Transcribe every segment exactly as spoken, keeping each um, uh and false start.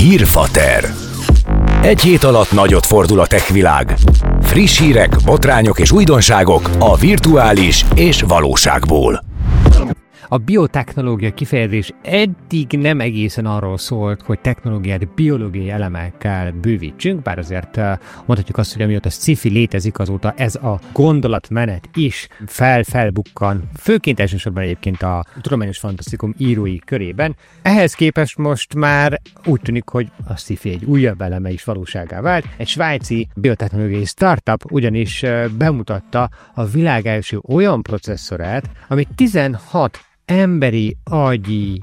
Hírfater. Egy hét alatt nagyot fordul a tech világ. Friss hírek, botrányok és újdonságok a virtuális és valóságból. A biotechnológia kifejezés eddig nem egészen arról szólt, hogy technológiát biológiai elemekkel bővítsünk, bár azért mondhatjuk azt, hogy amióta sci-fi létezik, azóta ez a gondolatmenet is fel-felbukkan, főként elsősorban egyébként a tudományos fantasztikum írói körében. Ehhez képest most már úgy tűnik, hogy a sci-fi egy újabb eleme is valóságá vált. Egy svájci biotechnológiai startup ugyanis bemutatta a világ első olyan processzorát, ami tizenhat emberi agyi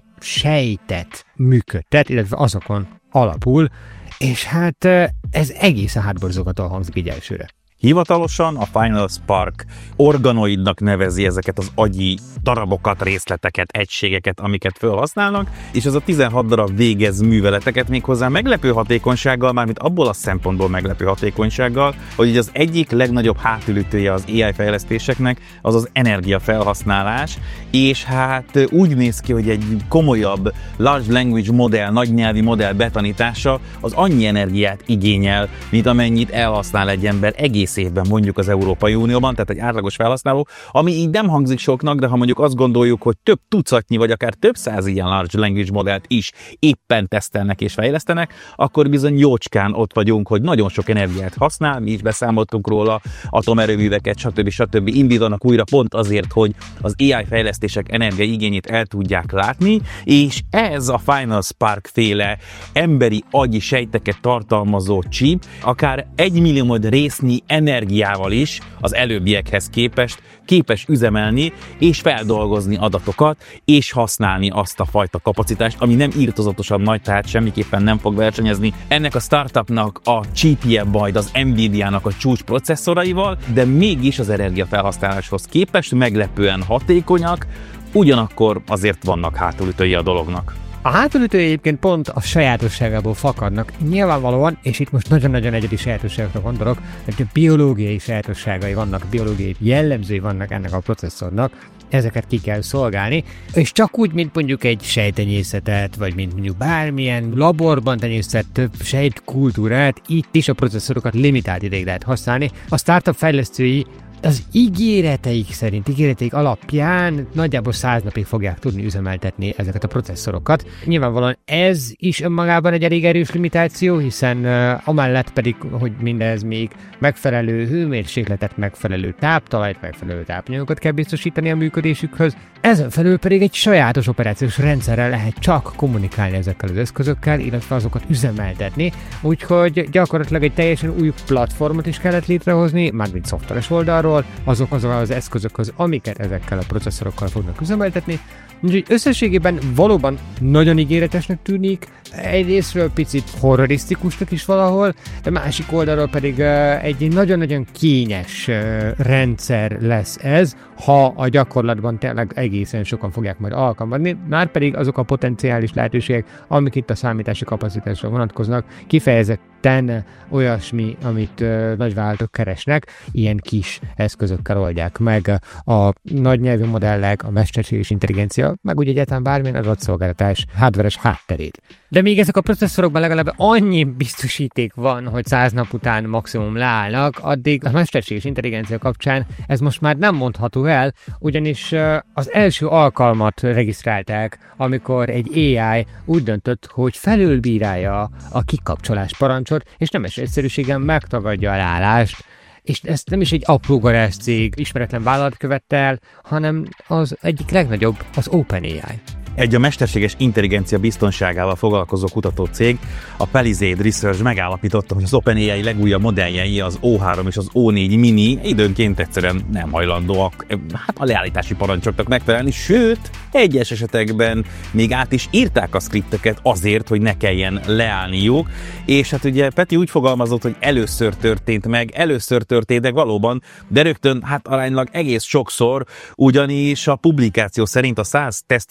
sejtet működtet, illetve azokon alapul, és hát ez egészen hátborzongatóan hangzik így elsőre. Hivatalosan a Final Spark organoidnak nevezi ezeket az agyi darabokat, részleteket, egységeket, amiket felhasználnak, és ez a tizenhat darab végez műveleteket méghozzá meglepő hatékonysággal, mármint abból a szempontból meglepő hatékonysággal, hogy az egyik legnagyobb hátulütője az á i fejlesztéseknek az az energiafelhasználás, és hát úgy néz ki, hogy egy komolyabb large language modell, nagy nyelvi modell betanítása az annyi energiát igényel, mint amennyit elhasznál egy ember egész évben mondjuk az Európai Unióban, tehát egy átlagos felhasználó, ami így nem hangzik soknak, de ha mondjuk azt gondoljuk, hogy több tucatnyi vagy akár több száz ilyen large language modellt is éppen tesztelnek és fejlesztenek, akkor bizony jócskán ott vagyunk, hogy nagyon sok energiát használ, mi is beszámoltunk róla, atomerőműveket, stb. stb. Indítanak újra pont azért, hogy az á i fejlesztések energiaigényét el tudják látni, és ez a Final Spark féle emberi agyi sejteket tartalmazó chip akár egy millió résznyi energiával is az előbbiekhez képest képes üzemelni és feldolgozni adatokat, és használni azt a fajta kapacitást, ami nem irtózatosan nagy, tehát semmiképpen nem fog versenyezni ennek a startupnak a chipje majd az Nvidia-nak a csúcs processzoraival, de mégis az energiafelhasználáshoz képest meglepően hatékonyak, ugyanakkor azért vannak hátulütői a dolognak. A hátulütői egyébként pont a sajátosságából fakadnak. Nyilvánvalóan, és itt most nagyon-nagyon egyedi sajátosságokra gondolok, hogy biológiai sajátosságai vannak, biológiai jellemzői vannak ennek a processzornak, ezeket ki kell szolgálni, és csak úgy, mint mondjuk egy sejtenyészetet, vagy mint mondjuk bármilyen laborban tenyésztett több sejtkultúrát, itt is a processzorokat limitált ideig lehet használni. A startup fejlesztői az ígéreteik szerint, ígéreteik alapján nagyjából száz napig fogják tudni üzemeltetni ezeket a processzorokat. Nyilvánvalóan ez is önmagában egy elég erős limitáció, hiszen uh, amellett pedig, hogy mindez még megfelelő hőmérsékletet, megfelelő táptalajt, megfelelő tápanyagokat kell biztosítani a működésükhöz. Ezen felül pedig egy sajátos operációs rendszerrel lehet csak kommunikálni ezekkel az eszközökkel, illetve azokat üzemeltetni, úgyhogy gyakorlatilag egy teljesen új platformot is kellett létrehozni, mármint szoftveres oldalról, azok azok az eszközökhöz, amiket ezekkel a processzorokkal fognak üzemeltetni. Úgyhogy összességében valóban nagyon ígéretesnek tűnik, egyrésztről picit horrorisztikusnak is valahol, de másik oldalról pedig uh, egy nagyon-nagyon kényes uh, rendszer lesz ez, ha a gyakorlatban tényleg egészen sokan fogják majd alkalmazni, már pedig azok a potenciális lehetőségek, amik itt a számítási kapacitásra vonatkoznak, kifejezetten olyasmi, amit uh, nagyvállalatok keresnek, ilyen kis eszközökkel oldják meg a nagy nyelvű modellek, a mesterséges intelligencia, meg úgy egyáltalán bármilyen adatszolgáltatás hardveres hátterét. De még ezek a processzorokban legalább annyi biztosíték van, hogy száz nap után maximum leállnak, addig a mesterséges intelligencia kapcsán ez most már nem mondható el, ugyanis az első alkalmat regisztrálták, amikor egy á i úgy döntött, hogy felülbírálja a kikapcsolás parancsot, és nemes egyszerűségen megtagadja a leállást. És ezt nem is egy apró garázscég, ismeretlen vállalat követte el, hanem az egyik legnagyobb, az OpenAI. Egy a mesterséges intelligencia biztonságával foglalkozó kutatócég, a Palisade Research megállapította, hogy az OpenAI legújabb modelljei, az o három és az o négy mini időnként egyszerűen nem hajlandóak hát a leállítási parancsoknak megfelelni, sőt, egyes esetekben még át is írták a skripteket azért, hogy ne kelljen leállniuk, és hát ugye Peti úgy fogalmazott, hogy először történt meg, először történt meg valóban, de rögtön hát aránylag egész sokszor, ugyanis a publikáció szerint a száz tesztfuttatás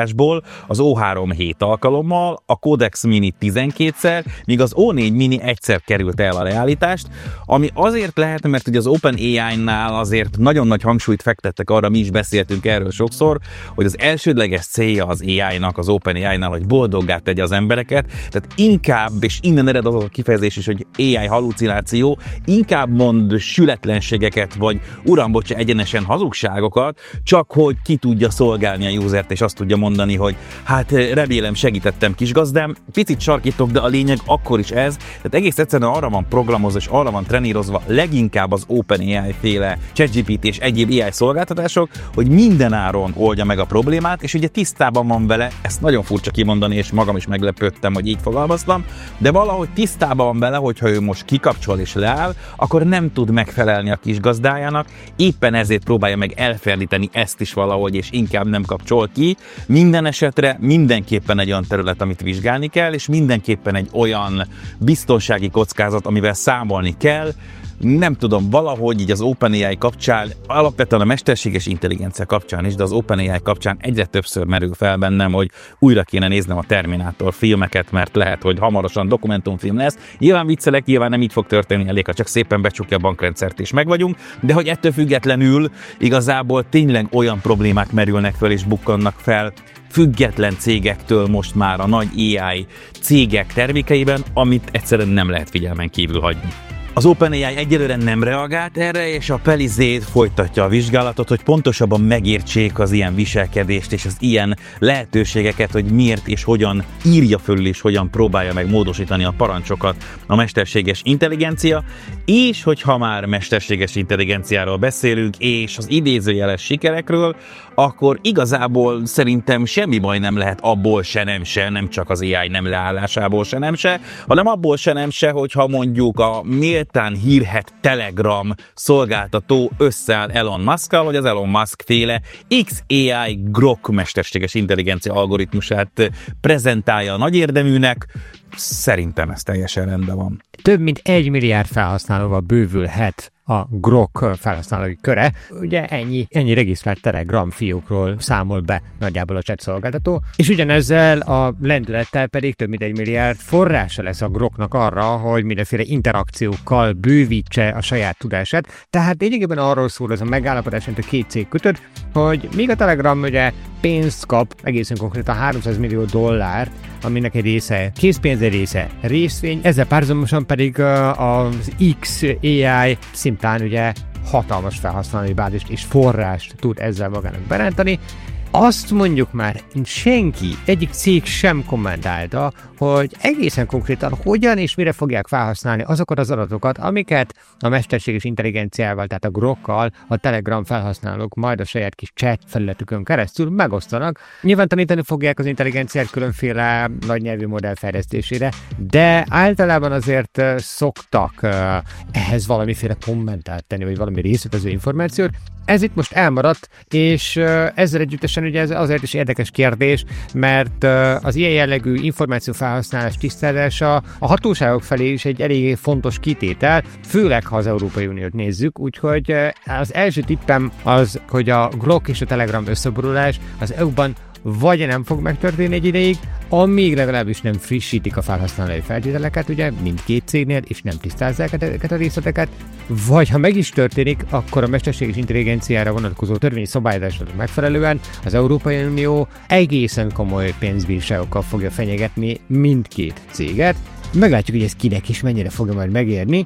leállításból az O három hét alkalommal, a Codex Mini tizenkétszer, míg az O négy Mini egyszer került el a leállítást, ami azért lehet, mert ugye az OpenAI-nál azért nagyon nagy hangsúlyt fektettek arra, mi is beszéltünk erről sokszor, hogy az elsődleges célja az á í-nak, az OpenAI-nál, hogy boldoggá tegye az embereket, tehát inkább, és innen ered az a kifejezés is, hogy á í hallucináció, inkább mond sületlenségeket, vagy uram, bocsa, egyenesen hazugságokat, csak hogy ki tudja szolgálni a usert, és azt tudja mondani, hogy hát remélem segítettem kisgazdám, picit sarkítok, de a lényeg akkor is ez, tehát egész egyszerűen arra van programozva, és arra van trenírozva leginkább az OpenAI féle ChatGPT és egyéb á í szolgáltatások, hogy minden áron oldja meg a problémát, és ugye tisztában van vele, ezt nagyon furcsa kimondani, és magam is meglepődtem, hogy így fogalmaztam, de valahogy tisztában van vele, hogyha ő most kikapcsol és leáll, akkor nem tud megfelelni a kis gazdájának, éppen ezért próbálja meg elferdíteni ezt is valahogy, és inkább nem kapcsol ki. Minden esetre mindenképpen egy olyan terület, amit vizsgálni kell, és mindenképpen egy olyan biztonsági kockázat, amivel számolni kell. Nem tudom, valahogy így az OpenAI kapcsán, alapvetően a mesterséges intelligencia kapcsán is, de az OpenAI kapcsán egyre többször merül fel bennem, hogy újra kéne néznem a Terminátor filmeket, mert lehet, hogy hamarosan dokumentumfilm lesz. Nyilván viccelek, nyilván nem így fog történni, elég, ha csak szépen becsukja a bankrendszert és megvagyunk, de hogy ettől függetlenül igazából tényleg olyan problémák merülnek fel és bukkannak fel független cégektől most már a nagy á í cégek termékeiben, amit egyszerűen nem lehet figyelmen kívül hagyni. Az OpenAI egyelőre nem reagált erre, és a Palisade folytatja a vizsgálatot, hogy pontosabban megértsék az ilyen viselkedést és az ilyen lehetőségeket, hogy miért és hogyan írja fölül és hogyan próbálja meg módosítani a parancsokat a mesterséges intelligencia, és hogyha már mesterséges intelligenciáról beszélünk, és az idézőjeles sikerekről, akkor igazából szerintem semmi baj nem lehet abból se nem se, nem csak az á í nem leállásából se nem se, hanem abból se nem se, hogyha mondjuk a méltán hírhedt Telegram szolgáltató összeáll Elon Muskkal, vagy az Elon Musk féle iksz á i Grok mesterséges intelligencia algoritmusát prezentálja a nagy érdeműnek. Szerintem ez teljesen rendben van. Több mint egy milliárd felhasználóval bővülhet a Grok felhasználói köre. Ugye ennyi, ennyi regisztrált Telegram fiókról számol be nagyjából a chat szolgáltató, és ugyanezzel a lendülettel pedig több mint egy milliárd forrása lesz a Groknak arra, hogy mindenféle interakciókkal bővítse a saját tudását. Tehát lényegében arról szól ez a megállapodás, mint a két cég kötött, hogy míg a Telegram ugye pénzt kap, egészen konkrétan háromszáz millió dollár, aminek egy része készpénz, egy része részvény, ezzel párhuzamosan pedig az iksz á i szimplán ugye hatalmas felhasználói bázist és forrást tud ezzel magának berántani. Azt mondjuk már senki, egyik cég sem kommentálta, hogy egészen konkrétan hogyan és mire fogják felhasználni azokat az adatokat, amiket a mesterséges intelligenciával, tehát a Grokkal a Telegram felhasználók majd a saját kis chat felületükön keresztül megosztanak. Nyilván tanítani fogják az intelligenciát különféle nagy nyelvű modell fejlesztésére, de általában azért szoktak ehhez valamiféle kommentárt tenni, vagy valami részletező információt. Ez itt most elmaradt, és ezzel együttesen ugye ez azért is érdekes kérdés, mert az ilyen jellegű információfelhasználás tisztázása a hatóságok felé is egy elég fontos kitétel, főleg ha az Európai Uniót nézzük, úgyhogy az első tippem az, hogy a Grok és a Telegram összeborulás az é u-ban vagy nem fog megtörténni egy ideig, amíg legalábbis nem frissítik a felhasználói feltételeket, ugye mindkét cégnél, és nem tisztázzák ezeket a részleteket, vagy ha meg is történik, akkor a mesterséges intelligenciára vonatkozó törvényi szabályozásnak megfelelően az Európai Unió egészen komoly pénzbírságokkal fogja fenyegetni mindkét céget. Meglátjuk, hogy ez kinek is mennyire fogja majd megérni,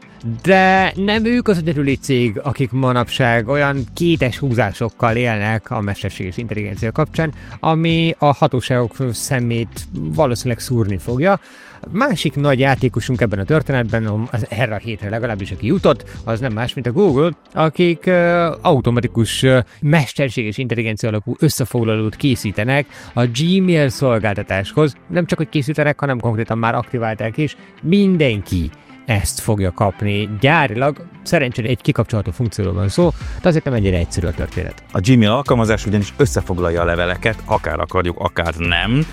de nem ők az egyedüli cég, akik manapság olyan kétes húzásokkal élnek a mesterséges intelligencia kapcsán, ami a hatóságok szemét valószínűleg szúrni fogja. Másik nagy játékosunk ebben a történetben, az erre a hétre legalábbis, aki jutott, az nem más, mint a Google, akik uh, automatikus uh, mesterséges intelligencia alapú összefoglalót készítenek a Gmail szolgáltatáshoz. Nem csak, hogy készítenek, hanem konkrétan már aktiválták is. Mindenki ezt fogja kapni gyárilag. Szerencsére egy kikapcsolható funkcióról van szó, de azért nem ennyire egyszerű a történet. A Gmail alkalmazás ugyanis összefoglalja a leveleket, akár akarjuk, akár nem,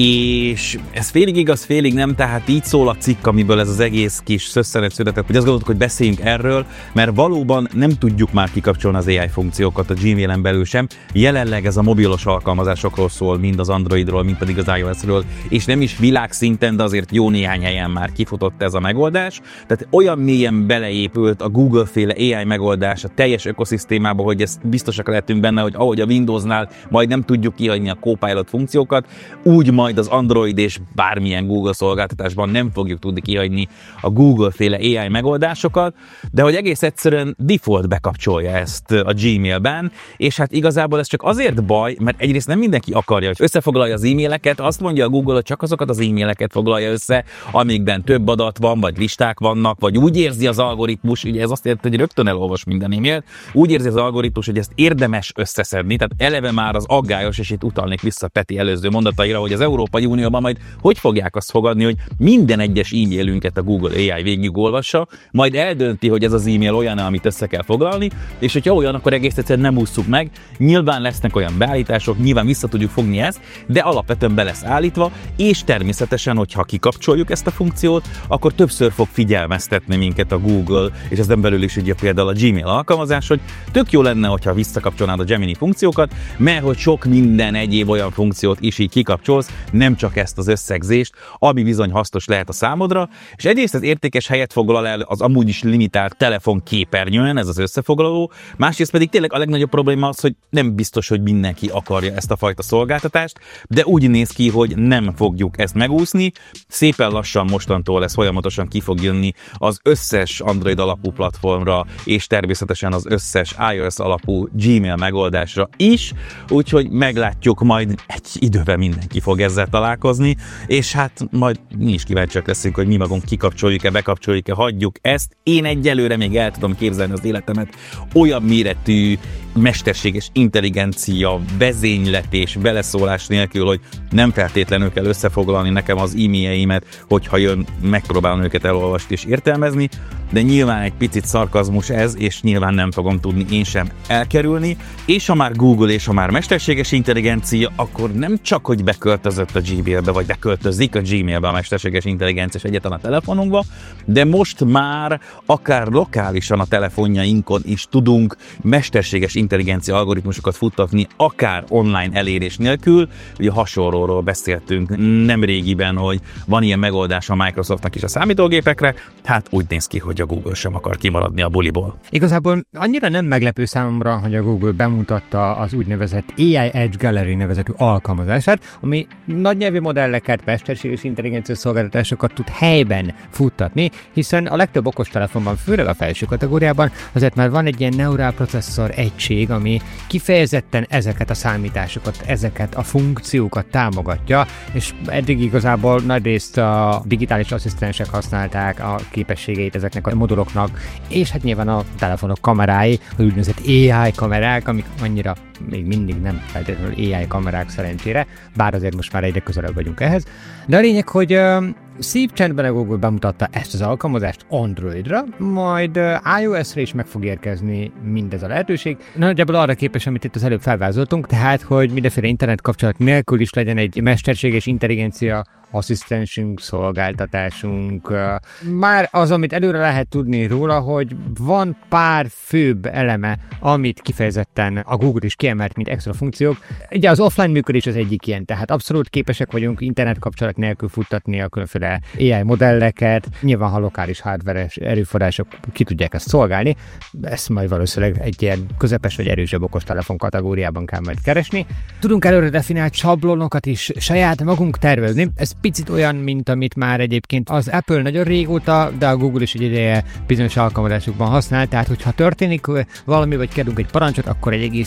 és ez félig igaz, félig nem, tehát így szól a cikk, amiből ez az egész kis szösszenet született, hogy azt gondoltuk, hogy beszéljünk erről, mert valóban nem tudjuk már kikapcsolni az á i funkciókat a Gmailen belül sem. Jelenleg ez a mobilos alkalmazásokról szól, mind az Androidról, mind pedig az iOS-ről, és nem is világszinten, de azért jó néhány helyen már kifutott ez a megoldás. Tehát olyan mélyen beleépült a Google-féle á i megoldás a teljes ökoszisztémába, hogy ezt biztosak lehetünk benne, hogy ahogy a Windowsnál majd nem tudjuk kihagyni a Copilot funkciókat, úgy majd az Android és bármilyen Google szolgáltatásban nem fogjuk tudni kihagyni a Google-féle á i megoldásokat, de hogy egész egyszerűen default bekapcsolja ezt a Gmailben, és hát igazából ez csak azért baj, mert egyrészt nem mindenki akarja, hogy összefoglalja az e-maileket, azt mondja a Google, hogy csak azokat az e-maileket foglalja össze, amikben több adat van, vagy listák vannak, vagy úgy érzi az algoritmus, ugye ez azt jelenti, hogy rögtön elolvas minden e-mailt, úgy érzi az algoritmus, hogy ezt érdemes összeszedni, tehát eleve már az aggályos, és itt utalnék vissza Peti előző mondataira, hogy az Európai Unióban majd hogy fogják azt fogadni, hogy minden egyes e-mailünket a Google á i végigolvassa, majd eldönti, hogy ez az e-mail olyan, amit össze kell foglalni, és hogyha olyan, akkor egész egyszerűen nem ússzuk meg. Nyilván lesznek olyan beállítások, nyilván vissza tudjuk fogni ezt, de alapvetően be lesz állítva, és természetesen, hogyha kikapcsoljuk ezt a funkciót, akkor többször fog figyelmeztetni minket a Google, és ezen belül is ugye például a Gmail alkalmazás, hogy tök jó lenne, hogyha visszakapcsolnád a Gemini funkciókat, mert hogy sok minden egyéb olyan funkciót is így kikapcsolsz, nem csak ezt az összegzést, ami bizony hasznos lehet a számodra, és egyrészt az értékes helyet foglal el az amúgy is limitált telefonképernyőn, ez az összefoglaló, másrészt pedig tényleg a legnagyobb probléma az, hogy nem biztos, hogy mindenki akarja ezt a fajta szolgáltatást, de úgy néz ki, hogy nem fogjuk ezt megúszni, szépen lassan mostantól ez folyamatosan ki fog jönni az összes Android alapú platformra, és természetesen az összes iOS alapú Gmail megoldásra is, úgyhogy meglátjuk, majd egy időben mindenki fog ezzel találkozni, és hát majd mi is kíváncsiak leszünk, hogy mi magunk kikapcsoljuk-e, bekapcsoljuk-e, hagyjuk ezt. Én egyelőre még el tudom képzelni az életemet olyan méretű mesterséges intelligencia, vezényletés, beleszólás nélkül, hogy nem feltétlenül kell összefoglalni nekem az e-mailjeimet, hogyha jön, megpróbálom őket elolvasni és értelmezni, de nyilván egy picit szarkazmus ez, és nyilván nem fogom tudni én sem elkerülni, és ha már Google és ha már mesterséges intelligencia, akkor nem csak, hogy beköltözött a Gmailbe, vagy beköltözik a Gmailbe a mesterséges intelligencia és egyáltalán a telefonunkba, de most már akár lokálisan a telefonjainkon is tudunk mesterséges intelligencia algoritmusokat futtatni, akár online elérés nélkül. Ugye hasonlóról beszéltünk nemrégiben, hogy van ilyen megoldás a Microsoftnak is a számítógépekre, hát úgy néz ki, hogy a Google sem akar kimaradni a buliból. Igazából annyira nem meglepő számomra, hogy a Google bemutatta az úgynevezett á i Edge Gallery nevezetű alkalmazását, ami nagy nyelvi modelleket, mesterséges intelligencia szolgáltatásokat tud helyben futtatni, hiszen a legtöbb okostelefonban, főleg a felső kategóriában azért már van egy ilyen neurál processzor egység, ami kifejezetten ezeket a számításokat, ezeket a funkciókat támogatja, és eddig igazából nagyrészt a digitális asszisztensek használták a képességeit ezeknek a moduloknak, és hát nyilván a telefonok kamerái, az úgynevezett á i kamerák, amik annyira még mindig nem feltétlenül á i kamerák szerencsére, bár azért most már egyre közelebb vagyunk ehhez. De a lényeg, hogy uh, szép csendben a Google bemutatta ezt az alkalmazást Androidra, majd uh, iOS-re is meg fog érkezni mindez a lehetőség. Nagyjából arra képes, amit itt az előbb felvázoltunk, tehát, hogy mindenféle internet kapcsolat nélkül is legyen egy mesterséges intelligencia asszisztensünk, szolgáltatásunk. Már az, amit előre lehet tudni róla, hogy van pár főbb eleme, amit kifejezetten a Google is kiemelt, mint extra funkciók. Ugye az offline működés az egyik ilyen, tehát abszolút képesek vagyunk internet kapcsolat nélkül futtatni a különféle á i modelleket. Nyilván, ha lokális hardveres erőforrások ki tudják ezt szolgálni, ezt majd valószínűleg egy ilyen közepes vagy erősebb okostelefon kategóriában kell majd keresni. Tudunk előre definiált sablonokat is saját magunk tervezni. Ez picit olyan, mint amit már egyébként az Apple nagyon régóta, de a Google is egy ideje bizonyos alkalmazásokban használ, tehát hogyha történik valami, vagy kérünk egy parancsot, akkor egy egész parancs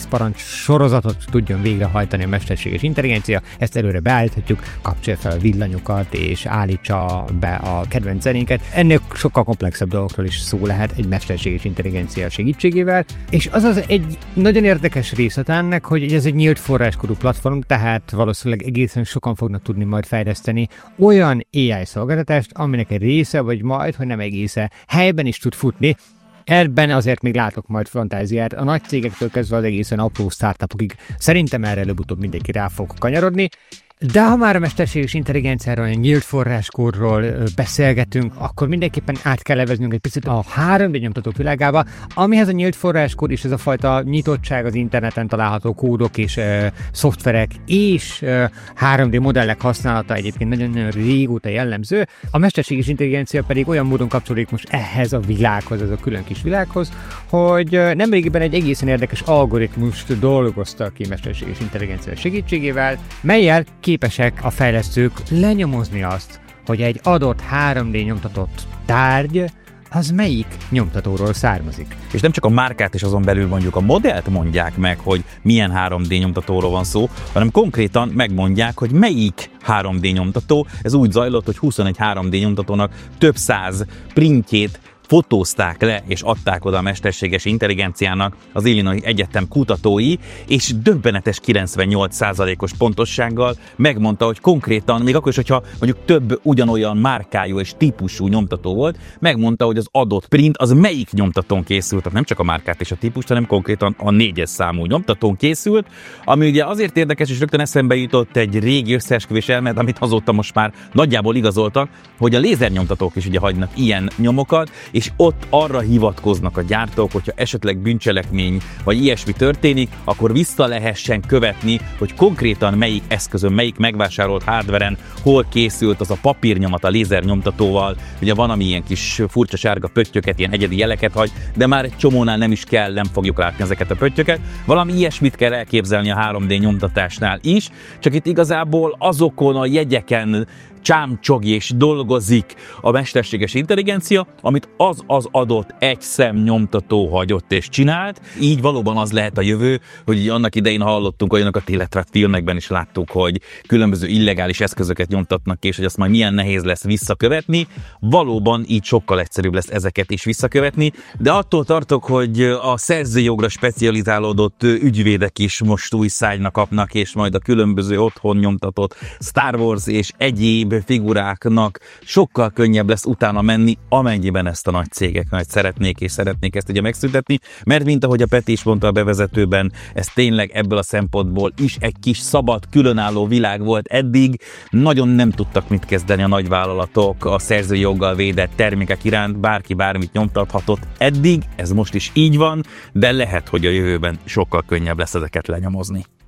sorozatot tudjon végrehajtani a mesterséges intelligencia, ezt előre beállíthatjuk, kapcsolja fel a villanyokat és állítsa be a kedvenc zenénket. Ennél sokkal komplexebb dolgokról is szó lehet egy mesterséges intelligencia segítségével, és az az egy nagyon érdekes részlet ennek, hogy ez egy nyílt forráskodú platform, tehát valószínűleg egészen sokan fognak tudni majd fejleszteni olyan á i szolgáltatást, aminek egy része, vagy majd, hogy nem egésze, helyben is tud futni. Ebben azért még látok majd fantáziát, a nagy cégektől kezdve az egészen apró startupokig. Szerintem erre előbb-utóbb mindenki rá fog kanyarodni. De ha már a mesterséges intelligenciáról, a nyílt forráskódról beszélgetünk, akkor mindenképpen át kell leveznünk egy picit a három dé nyomtatók világába, amihez a nyílt forráskód és ez a fajta nyitottság, az interneten található kódok és e, szoftverek és e, három dé modellek használata egyébként nagyon-nagyon régóta jellemző. A mesterséges intelligencia pedig olyan módon kapcsolódik most ehhez a világhoz, ez a külön kis világhoz, hogy nemrégiben egy egészen érdekes algoritmust dolgoztak ki mesterséges intelligencia segítségével, melyel képesek a fejlesztők lenyomozni azt, hogy egy adott három dé nyomtatott tárgy az melyik nyomtatóról származik. És nem csak a márkát és azon belül mondjuk a modellt mondják meg, hogy milyen három dé nyomtatóról van szó, hanem konkrétan megmondják, hogy melyik három dé nyomtató. Ez úgy zajlott, hogy huszonegy három dé nyomtatónak több száz printjét fotózták le és adták oda a mesterséges intelligenciának az Illinois Egyetem kutatói, és döbbenetes kilencvennyolc százalékos pontossággal megmondta, hogy konkrétan, még akkor is, hogyha mondjuk több ugyanolyan márkájú és típusú nyomtató volt, megmondta, hogy az adott print az melyik nyomtatón készült, tehát nem csak a márkát és a típust, hanem konkrétan a négyes számú nyomtatón készült, ami ugye azért érdekes, és rögtön eszembe jutott egy régi összeesküvés elmélet, amit azóta most már nagyjából igazoltak, hogy a lézernyomtatók is ugye hagynak ilyen nyomokat, és ott arra hivatkoznak a gyártók, hogyha esetleg bűncselekmény vagy ilyesmi történik, akkor vissza lehessen követni, hogy konkrétan melyik eszközön, melyik megvásárolt hardveren hol készült az a papírnyomat a lézernyomtatóval. Ugye van, ami ilyen kis furcsa sárga pöttyöket, ilyen egyedi jeleket hagy, de már egy csomónál nem is kell, nem fogjuk látni ezeket a pöttyöket. Valami ilyesmit kell elképzelni a három dé nyomtatásnál is, csak itt igazából azokon a jegyeken csámcsog és dolgozik a mesterséges intelligencia, amit az az adott egy szem nyomtató hagyott és csinált. Így valóban az lehet a jövő, hogy annak idején hallottunk olyanokat, illetve filmekben is láttuk, hogy különböző illegális eszközöket nyomtatnak ki, és hogy azt majd milyen nehéz lesz visszakövetni. Valóban így sokkal egyszerűbb lesz ezeket is visszakövetni, de attól tartok, hogy a szerzőjogra specializálódott ügyvédek is most új szájna kapnak, és majd a különböző otthon nyomtatott Star Wars és egyéb figuráknak sokkal könnyebb lesz utána menni, amennyiben ezt a nagy cégek majd szeretnék és szeretnék ezt ugye megszüntetni, mert mint ahogy a Peti is mondta a bevezetőben, ez tényleg ebből a szempontból is egy kis szabad, különálló világ volt eddig, nagyon nem tudtak mit kezdeni a nagyvállalatok a szerzői joggal védett termékek iránt, bárki bármit nyomtathatott eddig, ez most is így van, de lehet, hogy a jövőben sokkal könnyebb lesz ezeket lenyomozni.